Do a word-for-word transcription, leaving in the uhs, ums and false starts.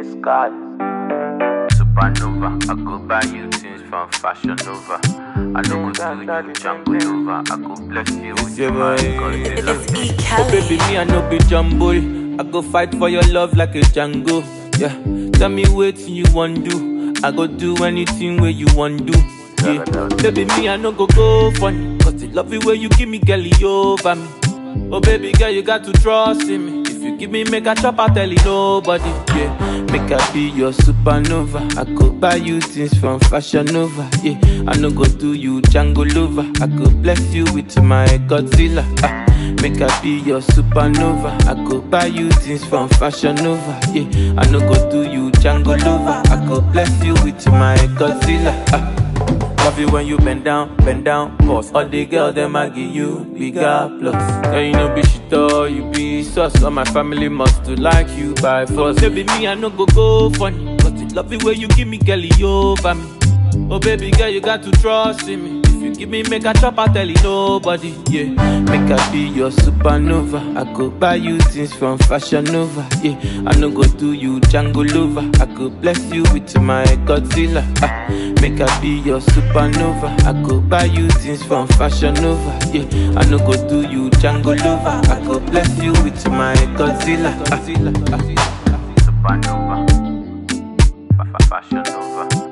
sky. Supernova, I go buy you things from Fashion Nova. I don't go do you Django Nova. I go bless you with your mind. It's E. Oh Kelly. baby, me I no be jumble. I go fight for your love like a Django. Yeah, tell me what you want do. I go do anything where you want do. Yeah, baby, me I no go go funny. Cause the love you where you give me, girl, you over me. Oh baby girl, you got to trust in me. If you give me make a chop, I tell you nobody. Yeah, make I be your supernova. I could buy you things from Fashion Nova. Yeah, I no go do you Django lover. I could bless you with my Godzilla. Ah. Make I be your supernova. I could buy you things from Fashion Nova. Yeah, I no go do you Django lover. I could bless you with my Godzilla. Ah. Love you when you bend down, bend down, pause. All the girls, them I give you bigger plus. Girl, you know be shit or you be sus. All my family must to like you by force. Baby, me I no go go funny. Cause it love you when you give me, girl, you over me. Oh baby girl, you got to trust in me. If you give me make a chop, I tell you nobody. Yeah, make I be your supernova. I could buy you things from Fashion Nova. Yeah, I no go do you Django lover. I could bless you with my Godzilla. Ah, make I be your supernova. I could buy you things from Fashion Nova. Yeah, I no go do you Django lover. I could bless you with my Godzilla. Ah. Supernova, Fashion Nova.